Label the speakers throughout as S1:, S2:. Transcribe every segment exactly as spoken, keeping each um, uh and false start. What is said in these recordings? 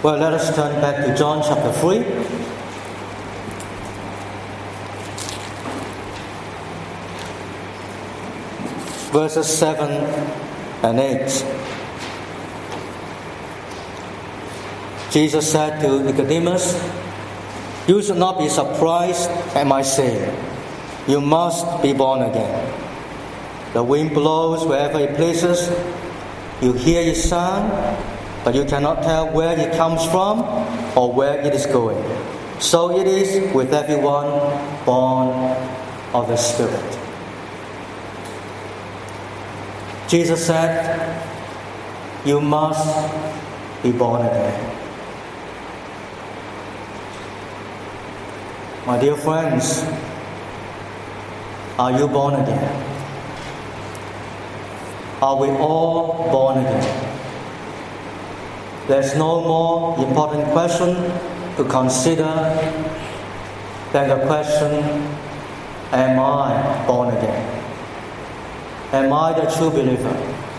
S1: Well, let us turn back to John chapter three. Verses seven and eight. Jesus said to Nicodemus, "You should not be surprised at my saying, 'You must be born again.' The wind blows wherever it pleases. You hear its sound, but you cannot tell where it comes from or where it is going. So it is with everyone born of the Spirit." Jesus said, "You must be born again." My dear friends, are you born again? Are we all born again? There's no more important question to consider than the question, am I born again? Am I the true believer?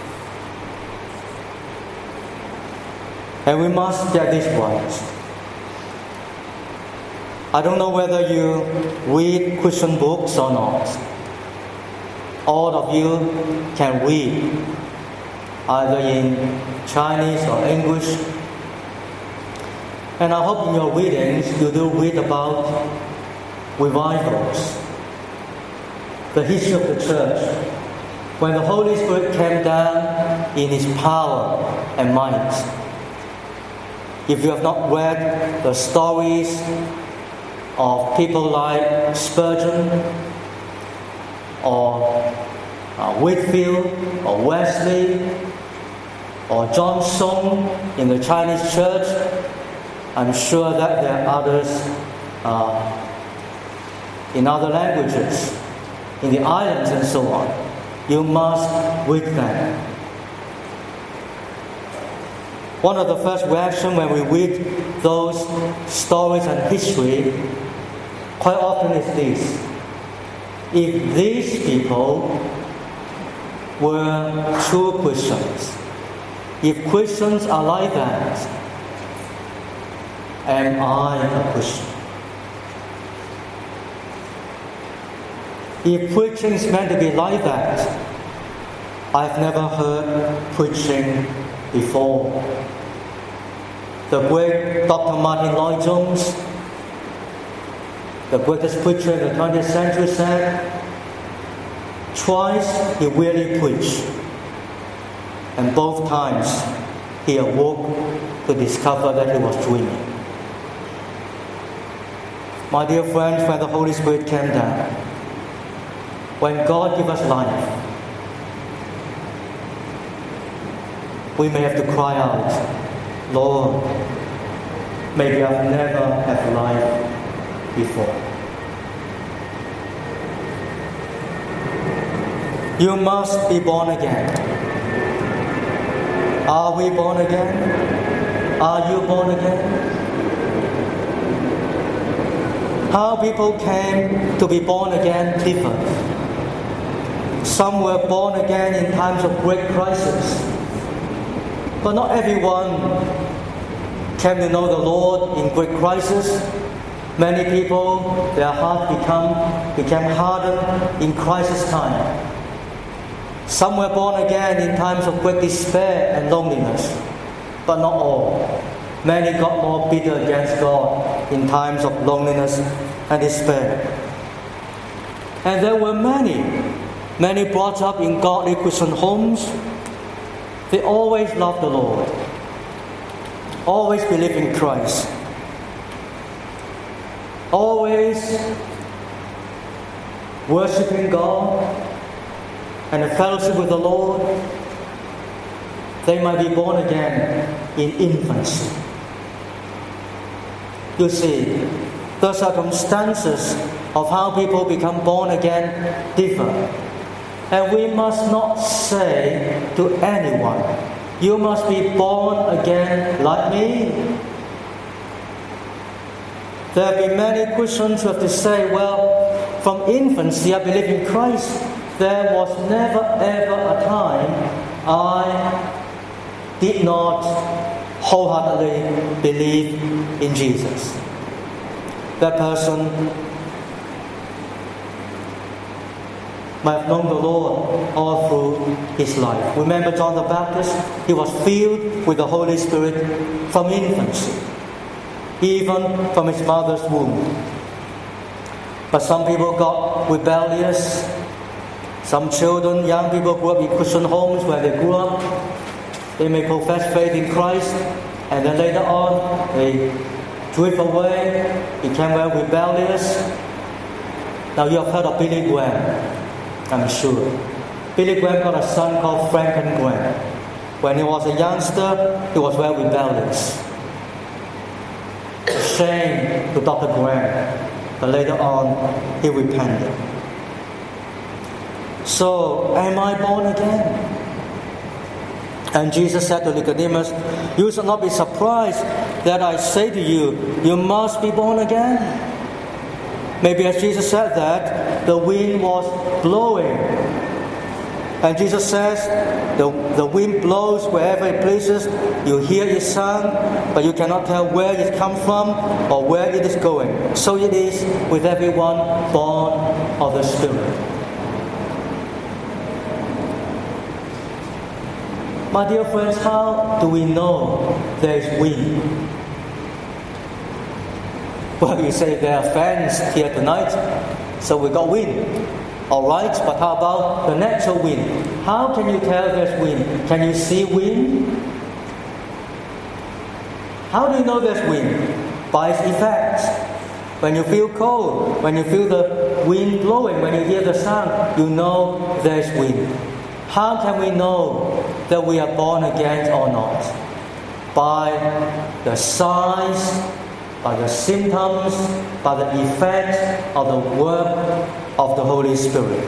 S1: And we must get this right. I don't know whether you read Christian books or not. All of you can read, either in Chinese or English. And I hope in your readings you do read about revivals, the history of the church, when the Holy Spirit came down in His power and might. If you have not read the stories of people like Spurgeon or uh, Whitefield or Wesley or John Song in the Chinese church, I'm sure that there are others uh, in other languages, in the islands and so on. You must read them. One of the first reactions when we read those stories and history quite often is this: if these people were true Christians, if Christians are like that, am I a Christian? If preaching is meant to be like that, I've never heard preaching before. The great Doctor Martin Lloyd-Jones, the greatest preacher in the twentieth century, said twice he really preached, and both times he awoke to discover that he was dreaming. My dear friends, when the Holy Spirit came down, when God gives us life, we may have to cry out, "Lord, maybe I've never had life before." You must be born again. Are we born again? Are you born again? How people came to be born again differ. Some were born again in times of great crisis, but not everyone came to know the Lord in great crisis. Many people, their heart become, became hardened in crisis time. Some were born again in times of great despair and loneliness, but not all. Many got more bitter against God in times of loneliness and despair. And there were many, many brought up in godly Christian homes. They always loved the Lord, always believed in Christ, always worshiping God and a fellowship with the Lord. They might be born again in infancy. You see, the circumstances of how people become born again differ. And we must not say to anyone, "You must be born again like me." There have been many Christians who have to say, "Well, from infancy I believe in Christ. There was never ever a time I did not wholeheartedly believe in Jesus. That person might have known the Lord all through his life. Remember John the Baptist? He was filled with the Holy Spirit from infancy, even from his mother's womb. But some people got rebellious. Some children, young people grew up in Christian homes where they grew up. They may profess faith in Christ, and then later on they drift away, became very rebellious. Now you have heard of Billy Graham, I'm sure. Billy Graham got a son called Franklin Graham. When he was a youngster, he was very rebellious. A shame to Doctor Graham, but later on he repented. So, am I born again? And Jesus said to Nicodemus, you should not be surprised that I say to you, you must be born again. Maybe as Jesus said that, the wind was blowing. And Jesus says, the, the wind blows wherever it pleases. You hear its sound, but you cannot tell where it comes from or where it is going. So it is with everyone born of the Spirit. My dear friends, how do we know there is wind? Well, you say there are fans here tonight, so we got wind. All right, but how about the natural wind? How can you tell there's wind? Can you see wind? How do you know there's wind? By its effects. When you feel cold, when you feel the wind blowing, when you hear the sound, you know there's wind. How can we know that we are born again or not? By the signs, by the symptoms, by the effect of the work of the Holy Spirit.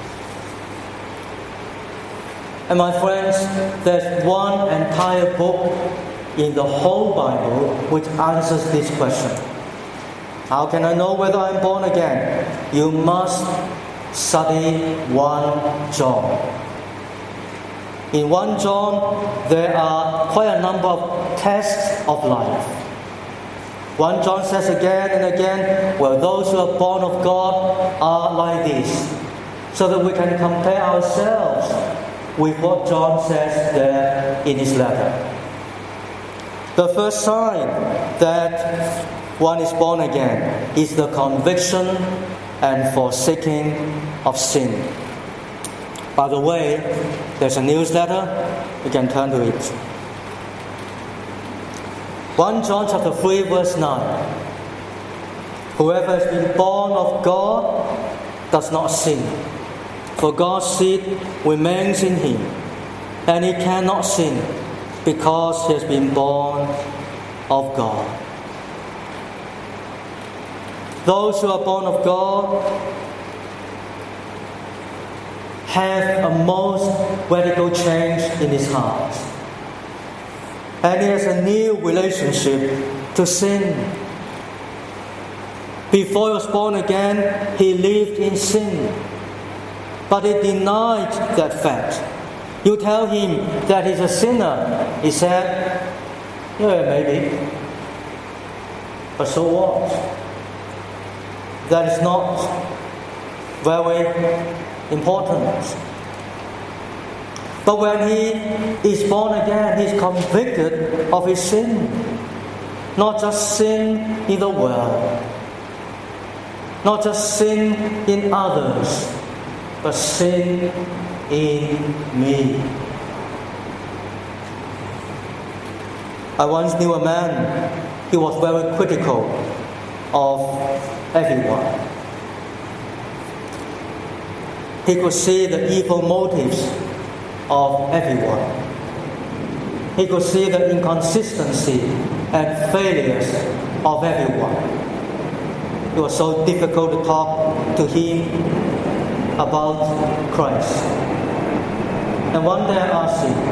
S1: And my friends, there's one entire book in the whole Bible which answers this question. How can I know whether I'm born again? You must study First John. In First John, there are quite a number of tests of life. First John says again and again, well, those who are born of God are like this, so that we can compare ourselves with what John says there in his letter. The first sign that one is born again is the conviction and forsaking of sin. By the way, there's a newsletter, you can turn to it. First John chapter three verse nine. Whoever has been born of God does not sin, for God's seed remains in him, and he cannot sin because he has been born of God. Those who are born of God have a most radical change in his heart. And he has a new relationship to sin. Before he was born again, he lived in sin. But he denied that fact. You tell him that he's a sinner. He said, yeah, maybe. But so what? That is not very important. But when he is born again, he is convicted of his sin. Not just sin in the world, not just sin in others, but sin in me. I once knew a man, he was very critical of everyone. He could see the evil motives of everyone. He could see the inconsistency and failures of everyone. It was so difficult to talk to him about Christ. And one day I asked him,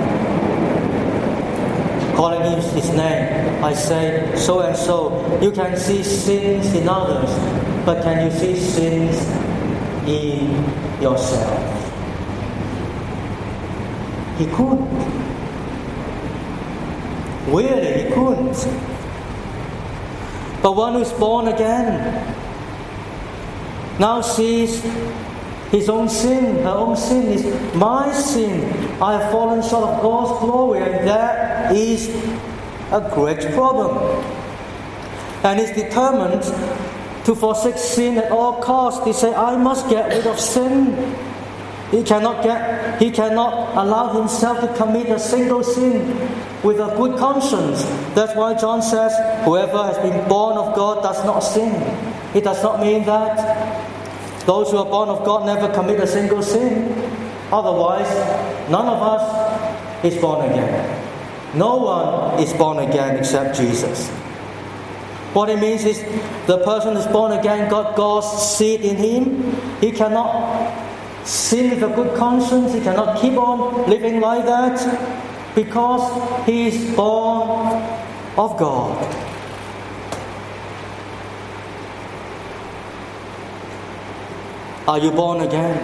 S1: calling him his name, I say, so and so, you can see sins in others, but can you see sins in yourself? He couldn't. Really, he couldn't. But one who's born again now sees his own sin, her own sin is my sin. I have fallen short of God's glory, and that is a great problem. And he's determined to forsake sin at all costs. He said, I must get rid of sin. He cannot get, he cannot allow himself to commit a single sin with a good conscience. That's why John says, whoever has been born of God does not sin. It does not mean that those who are born of God never commit a single sin. Otherwise, none of us is born again. No one is born again except Jesus. What it means is the person who is born again got God's seed in him. He cannot sin with a good conscience. He cannot keep on living like that because he is born of God. Are you born again?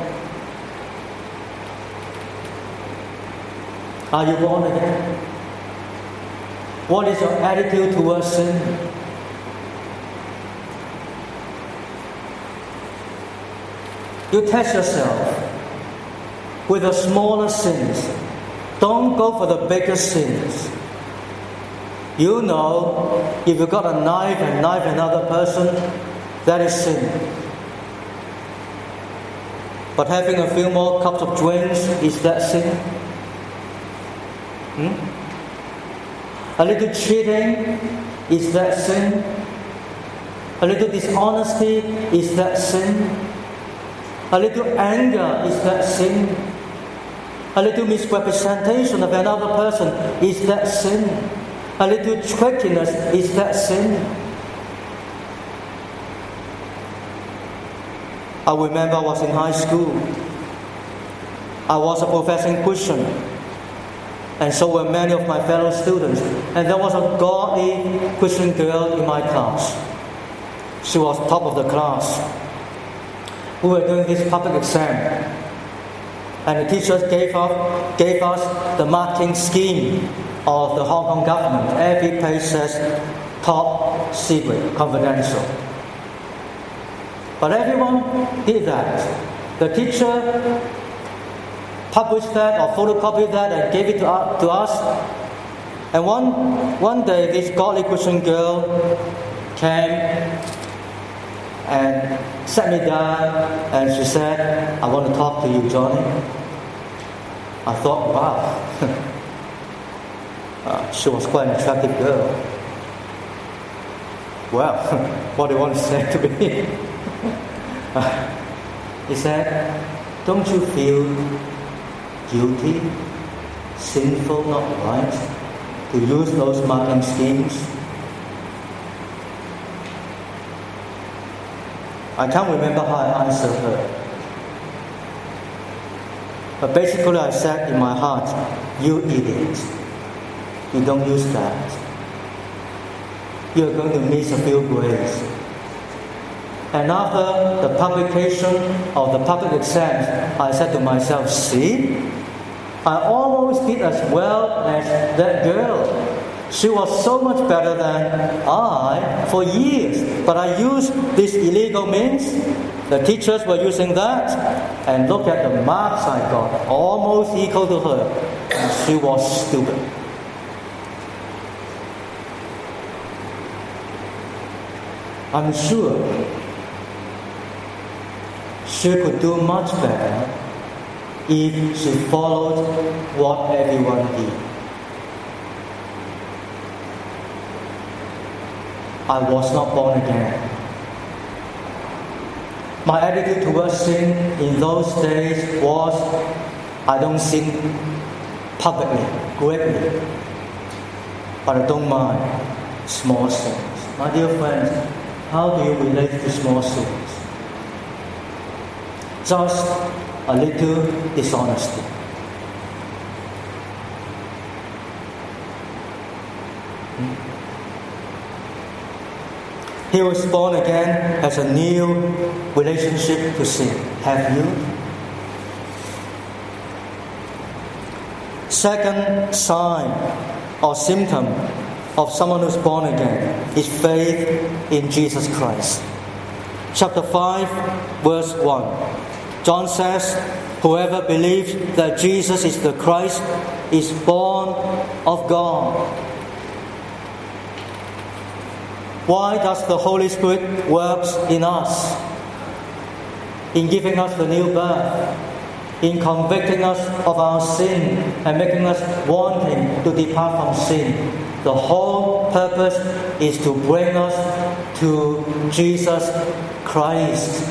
S1: Are you born again? What is your attitude towards sin? You test yourself with the smaller sins. Don't go for the bigger sins. You know, if you got a knife and knife another person, that is sin. But having a few more cups of drinks, is that sin? Hmm? A little cheating, is that sin? A little dishonesty, is that sin? A little anger, is that sin? A little misrepresentation of another person, is that sin? A little trickiness, is that sin? I remember I was in high school. I was a professing Christian, and so were many of my fellow students. And there was a godly Christian girl in my class. She was top of the class. We were doing this public exam, and the teachers gave us, gave us the marking scheme of the Hong Kong government. Every page says top secret, confidential. But everyone did that. The teacher published that or photocopied that and gave it to us. To us. And one, one day, this godly Christian girl came and sat me down and she said, I want to talk to you, Johnny. I thought, wow. uh, she was quite an attractive girl. Well, what do you want to say to me? He said, don't you feel guilty, sinful, not right, to use those marking schemes? I can't remember how I answered her. But basically I said in my heart, you idiot, you don't use that. You're going to miss a few grades. And after the publication of the public exams, I said to myself, see, I almost did as well as that girl. She was so much better than I for years. But I used these illegal means. The teachers were using that. And look at the marks I got, almost equal to her. And she was stupid. I'm sure she could do much better if she followed what everyone did. I was not born again. My attitude towards sin in those days was, I don't sin publicly, greatly, but I don't mind small sins. My dear friends, how do you relate to small sins? Just a little dishonesty. He was born again as a new relationship to sin. Have you? Second sign or symptom of someone who's born again is faith in Jesus Christ. Chapter five, verse one. John says, whoever believes that Jesus is the Christ is born of God. Why does the Holy Spirit work in us? In giving us the new birth, in convicting us of our sin and making us wanting to depart from sin. The whole purpose is to bring us to Jesus Christ.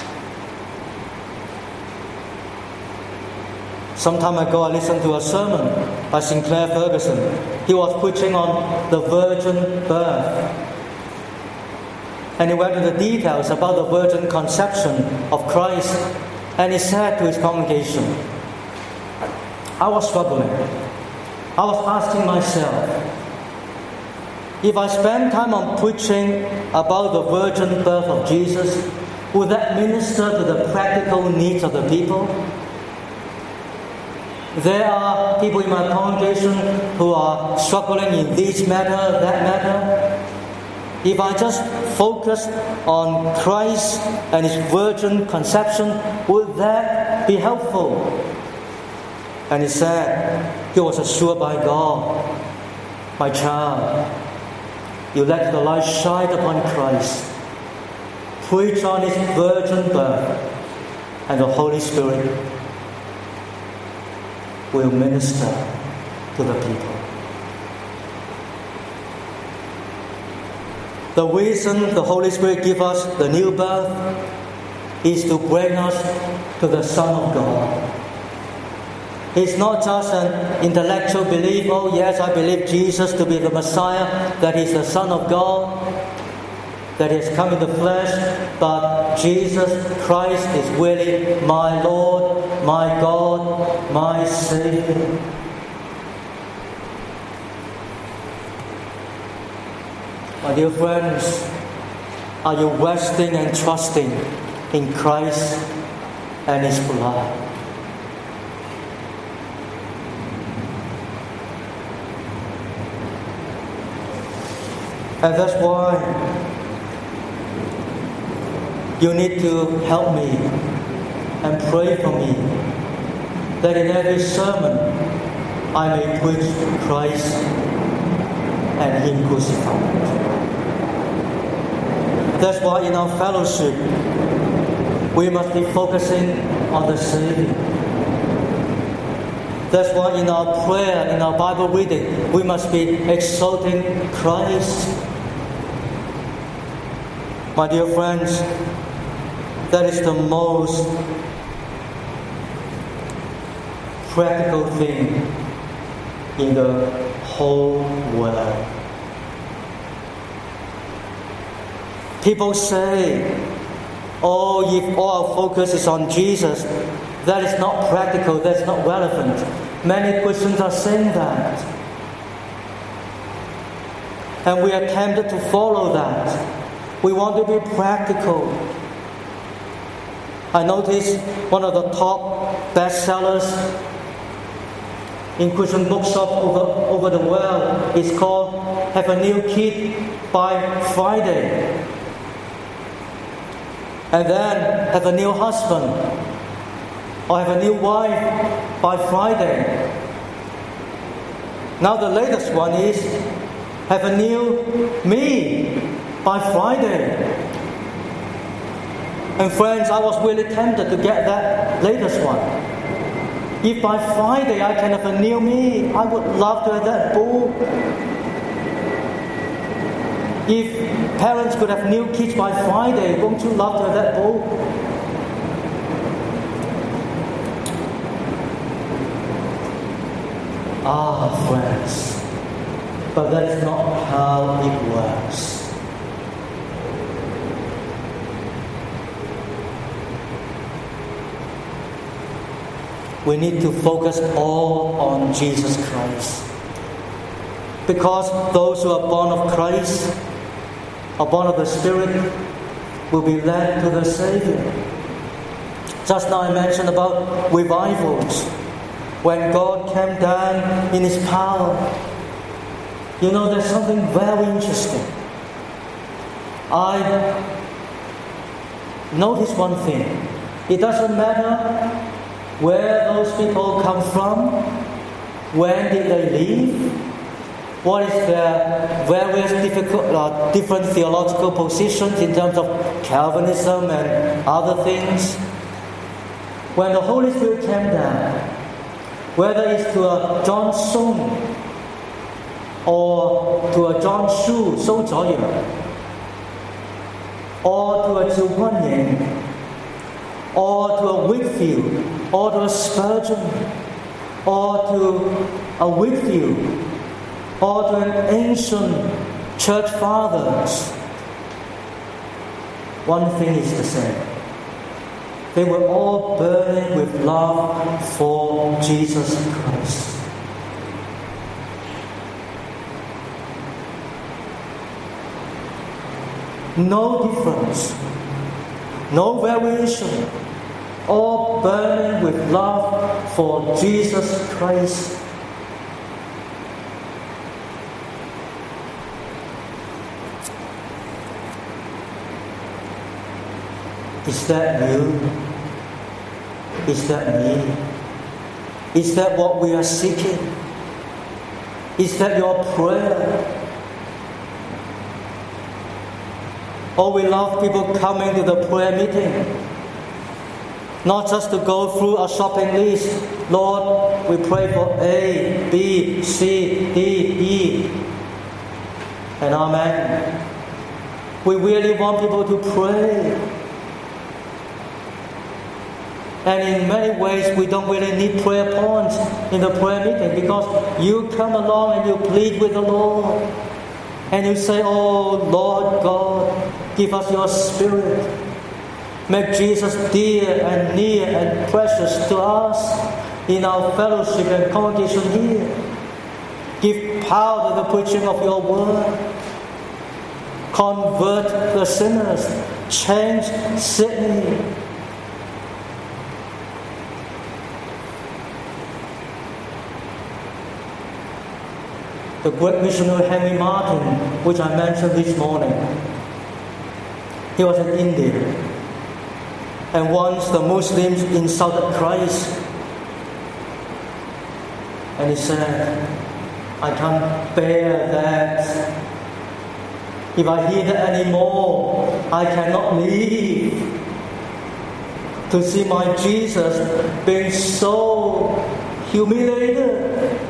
S1: Some time ago, I listened to a sermon by Sinclair Ferguson. He was preaching on the virgin birth. And he went into the details about the virgin conception of Christ. And he said to his congregation, I was struggling. I was asking myself, if I spend time on preaching about the virgin birth of Jesus, would that minister to the practical needs of the people? There are people in my congregation who are struggling in this matter, that matter. If I just focus on Christ and His virgin conception, would that be helpful? And he said, he was assured by God, my child, you let the light shine upon Christ. Preach on His virgin birth, and the Holy Spirit will minister to the people. The reason the Holy Spirit gives us the new birth is to bring us to the Son of God. It's not just an intellectual belief, oh yes, I believe Jesus to be the Messiah, that He's the Son of God, that He has come in the flesh, but Jesus Christ is really my Lord, my God, my Savior. My dear friends, are you resting and trusting in Christ and His blood? And that's why you need to help me and pray for me, that in every sermon I may preach Christ and Him crucified. That's why in our fellowship we must be focusing on the Savior. That's why in our prayer, in our Bible reading, we must be exalting Christ. My dear friends, that is the most practical thing in the whole world. People say, oh, if all our focus is on Jesus, that is not practical, that's not relevant. Many Christians are saying that. And we are tempted to follow that. We want to be practical. I noticed one of the top bestsellers in Christian bookshop over, over the world is called Have a New Kid by Friday. And then Have a New Husband or Have a New Wife by Friday. Now the latest one is Have a New Me by Friday. And friends, I was really tempted to get that latest one. If by Friday I can have a new me, I would love to have that book. If parents could have new kids by Friday, won't you love to have that book? Ah, friends, but that is not how it works. We need to focus all on Jesus Christ. Because those who are born of Christ, are born of the Spirit, will be led to the Savior. Just now I mentioned about revivals. When God came down in His power, You know, there's something very interesting. I noticed one thing. It doesn't matter where those people come from, when did they leave, what is their various difficult, uh, different theological positions in terms of Calvinism and other things. When the Holy Spirit came down, whether it's to a John Sung or to a John Shu, Sou Zhuoye, or to a Zhu Guanying, or to a Whitfield, or to a Spurgeon, or to a Whitfield, or to an ancient church fathers, one thing is the same. They were all burning with love for Jesus Christ. No difference, no variation, all burning with love for Jesus Christ. Is that you? Is that me? Is that what we are seeking? Is that your prayer? Oh, we love people coming to the prayer meeting, not just to go through a shopping list. Lord, we pray for A, B, C, D, E, and Amen. We really want people to pray. And in many ways, we don't really need prayer points in the prayer meeting, because you come along and you plead with the Lord. And you say, oh, Lord God, give us your Spirit. Make Jesus dear and near and precious to us in our fellowship and congregation here. Give power to the preaching of your word. Convert the sinners. Change Sydney. The great missionary Henry Martin, which I mentioned this morning, he was in India. And once the Muslims insulted Christ, and he said, I can't bear that. If I hear that anymore, I cannot live. To see my Jesus being so humiliated.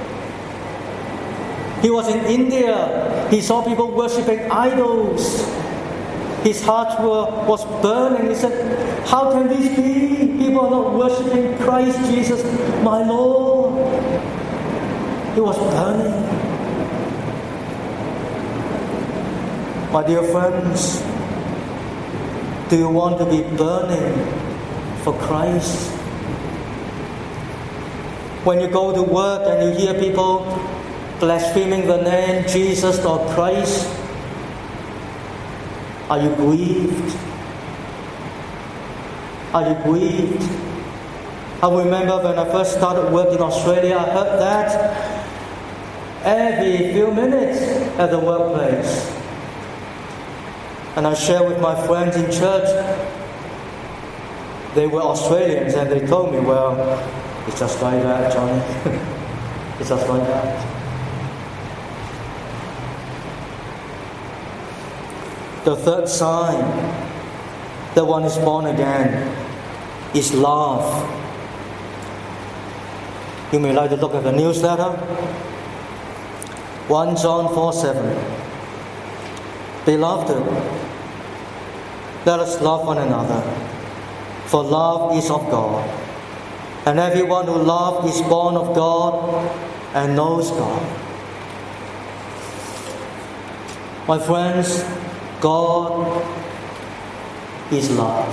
S1: He was in India. He saw people worshipping idols. His heart were, was burning. He said, how can this be? People are not worshipping Christ Jesus, my Lord. He was burning. My dear friends, do you want to be burning for Christ? When you go to work and you hear people blaspheming the name Jesus or Christ, are you grieved? Are you grieved? I remember when I first started work in Australia, I heard that every few minutes at the workplace. And I shared with my friends in church. They were Australians and they told me, well, it's just like that, Johnny. It's just like that. The third sign that one is born again is love. You may like to look at the newsletter. First John four seven. Beloved, let us love one another, for love is of God. And everyone who loves is born of God and knows God. My friends, God is love.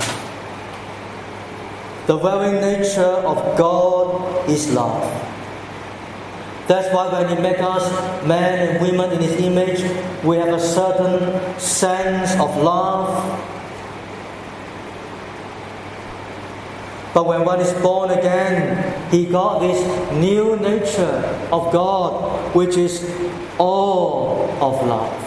S1: The very nature of God is love. That's why when He makes us men and women in His image, we have a certain sense of love. But when one is born again, he got this new nature of God, which is all of love.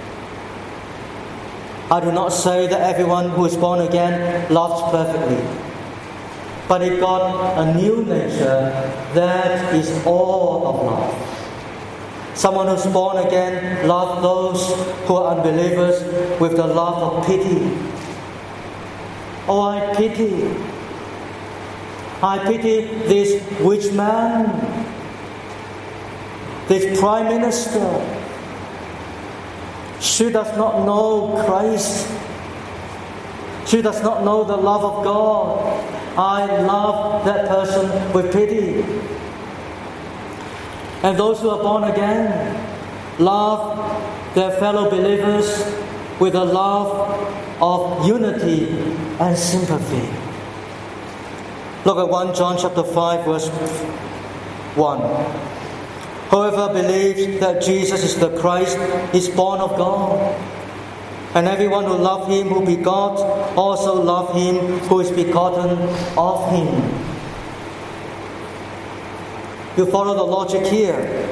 S1: I do not say that everyone who is born again loves perfectly, but he got a new nature that is all of love. Someone who's born again loves those who are unbelievers with the love of pity. Oh, I pity. I pity this rich man, this prime minister. She does not know Christ. She does not know the love of God. I love that person with pity. And those who are born again love their fellow believers with a love of unity and sympathy. Look at First John chapter five, verse one. Whoever believes that Jesus is the Christ is born of God. And everyone who loves him who begot also loves him who is begotten of him. You follow the logic here.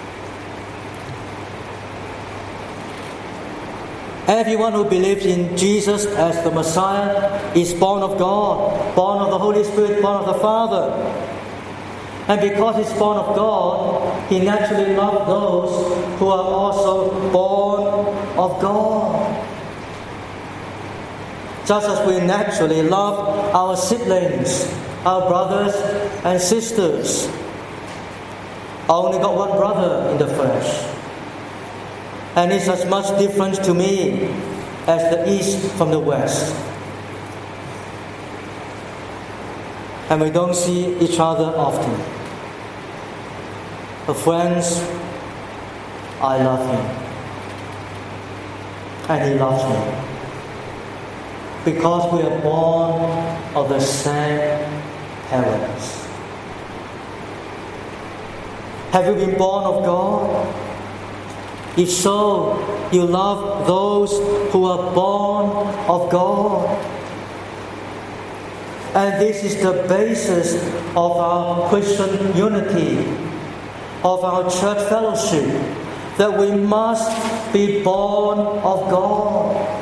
S1: Everyone who believes in Jesus as the Messiah is born of God, born of the Holy Spirit, born of the Father. And because he's born of God, he naturally loves those who are also born of God. Just as we naturally love our siblings, our brothers and sisters. I only got one brother in the flesh. And it's as much different to me as the East from the West. And we don't see each other often. But friends, I love him. And he loves me. Because we are born of the same parents. Have you been born of God? If so, you love those who are born of God. And this is the basis of our Christian unity, of our church fellowship, that we must be born of God.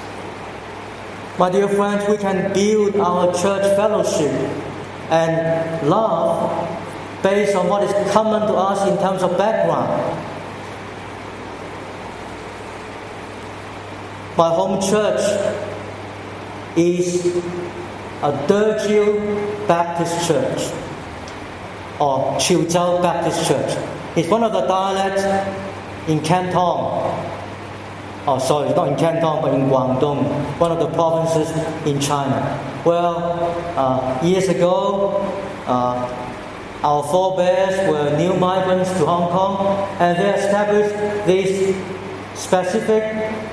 S1: My dear friends, we can build our church fellowship and love based on what is common to us in terms of background. My home church is a Dejiu Baptist Church, or Qiuzhou Baptist Church. It's one of the dialects in Canton. Oh, sorry, not in Canton, but in Guangdong, one of the provinces in China. Well, uh, years ago, uh, our forebears were new migrants to Hong Kong, and they established these specific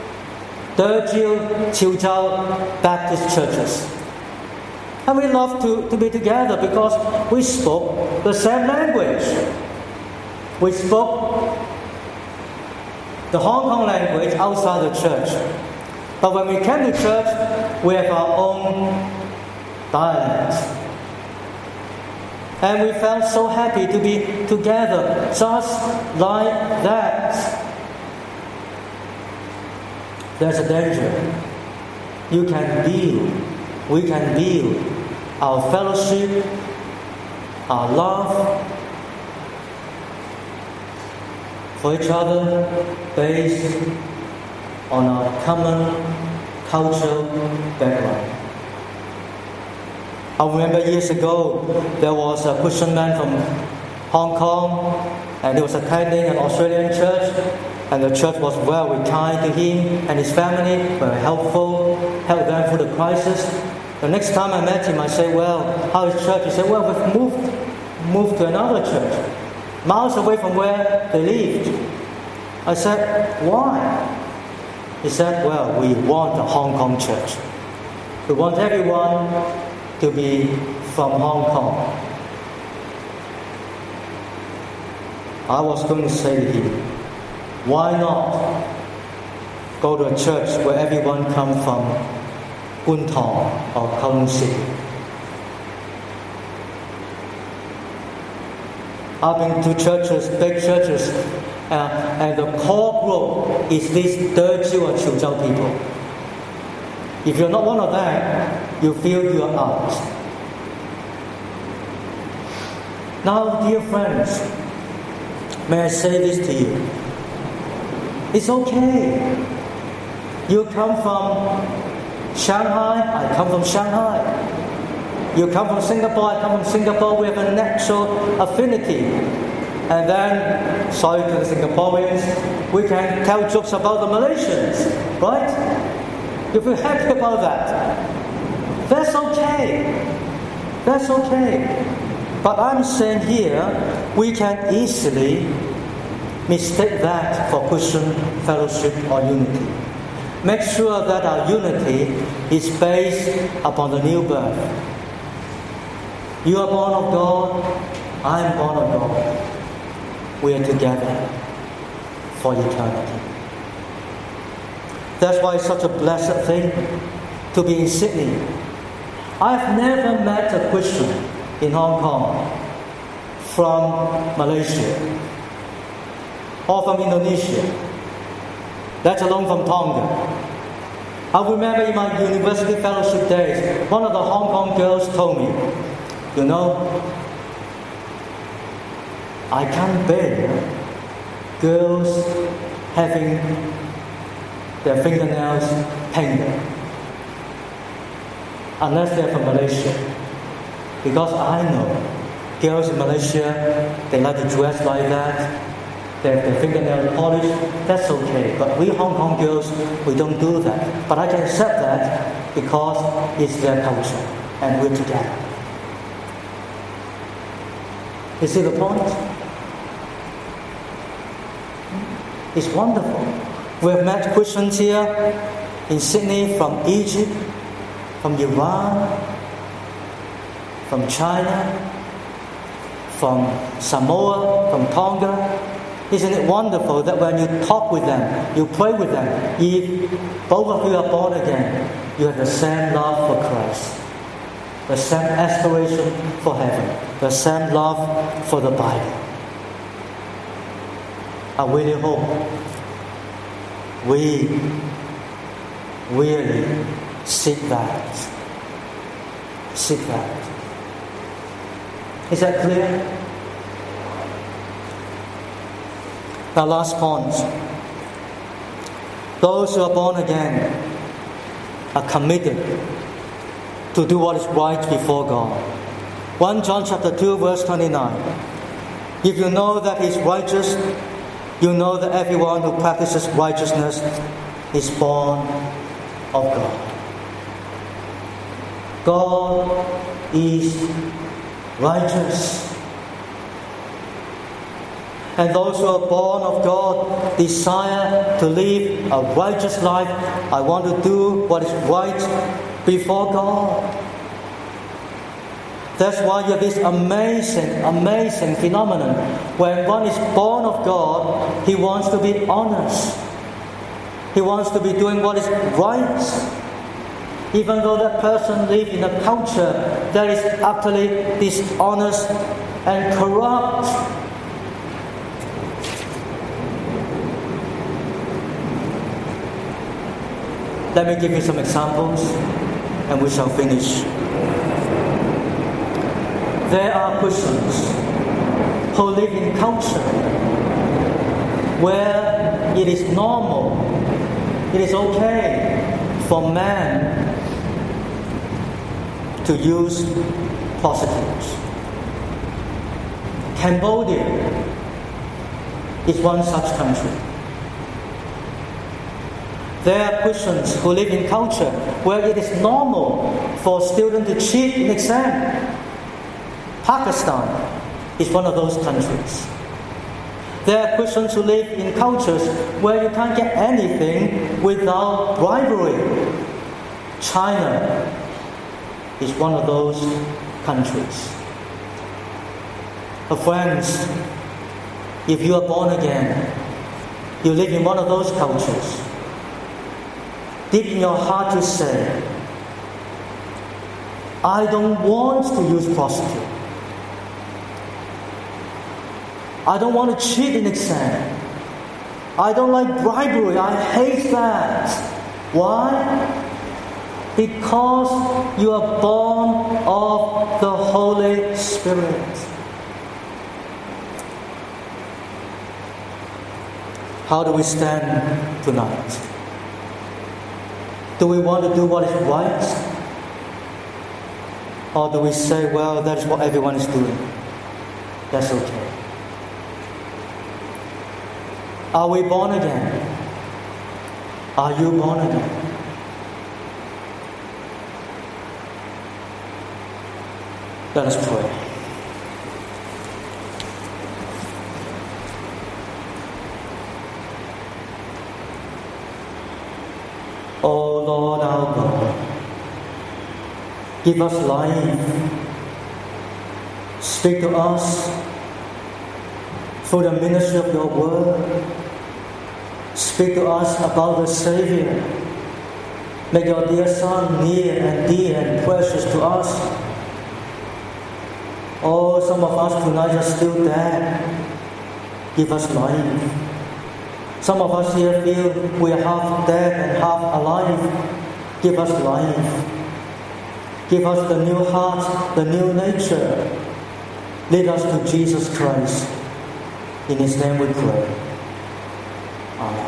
S1: Dejiu Qiuzhou Baptist churches. And we love to, to be together because we spoke the same language. We spoke the Hong Kong language outside the church. But when we came to church, we have our own dialect. And we felt so happy to be together, just like that. There's a danger. You can build, we can build our fellowship, our love for each other based on our common cultural background. I remember years ago, there was a Christian man from Hong Kong, and he was attending an Australian church, and the church was very kind to him and his family, very helpful, helped them through the crisis. The next time I met him, I said, well, how is church? He said, well, we've moved, moved to another church, miles away from where they lived. I said, why? He said, well, we want a Hong Kong church. We want everyone to be from Hong Kong. I was going to say to him, why not go to a church where everyone comes from Kwun Tong or Kowloon City? I've been to churches, big churches Uh, and the core group is these Dejiu or Quzhou people. If you're not one of them, you feel you're out. Now, dear friends, may I say this to you? It's okay. You come from Shanghai, I come from Shanghai. You come from Singapore, I come from Singapore. We have a natural affinity. And then, sorry to the Singaporeans, we can tell jokes about the Malaysians, right? You feel happy about that. That's okay. That's okay. But I'm saying here, we can easily mistake that for Christian fellowship or unity. Make sure that our unity is based upon the new birth. You are born of God, I am born of God. We are together for eternity. That's why it's such a blessed thing to be in Sydney. I've never met a Christian in Hong Kong from Malaysia or from Indonesia, let alone from Tonga. I remember in my university fellowship days, one of the Hong Kong girls told me, you know, I can't bear girls having their fingernails painted unless they're from Malaysia. Because I know girls in Malaysia, they like to dress like that, they have their fingernails polished, that's okay. But we Hong Kong girls, we don't do that. But I can accept that because it's their culture and we're together. You see the point? It's wonderful. We have met Christians here in Sydney from Egypt, from Iran, from China, from Samoa, from Tonga. Isn't it wonderful that when you talk with them, you pray with them, if both of you are born again, you have the same love for Christ, the same aspiration for heaven, the same love for the Bible. I really hope we really seek that. Seek that. Is that clear? Now, last point. Those who are born again are committed to do what is right before God. First John chapter two, verse twenty-nine. If you know that He is righteous, you know that everyone who practices righteousness is born of God. God is righteous. And those who are born of God desire to live a righteous life. I want to do what is right before God. That's why you have this amazing, amazing phenomenon. When one is born of God, he wants to be honest. He wants to be doing what is right. Even though that person lives in a culture that is utterly dishonest and corrupt. Let me give you some examples and we shall finish. There are Christians who live in culture where it is normal, it is okay for men to use prostitutes. Cambodia is one such country. There are Christians who live in culture where it is normal for students to cheat in exam. Pakistan is one of those countries. There are Christians who live in cultures where you can't get anything without bribery. China is one of those countries. But friends, if you are born again, you live in one of those cultures. Deep in your heart you say, I don't want to use prostitute. I don't want to cheat in exam. I don't like bribery. I hate that. Why? Because you are born of the Holy Spirit. How do we stand tonight? Do we want to do what is right? Or do we say, well, that's what everyone is doing? That's okay. Are we born again? Are you born again? Let us pray. O Lord our God, give us life. Speak to us through the ministry of your word. Speak to us about the Savior. Make your dear Son near and dear and precious to us. Oh, some of us tonight are still dead. Give us life. Some of us here feel we are half dead and half alive. Give us life. Give us the new heart, the new nature. Lead us to Jesus Christ. In His name we pray. Amen.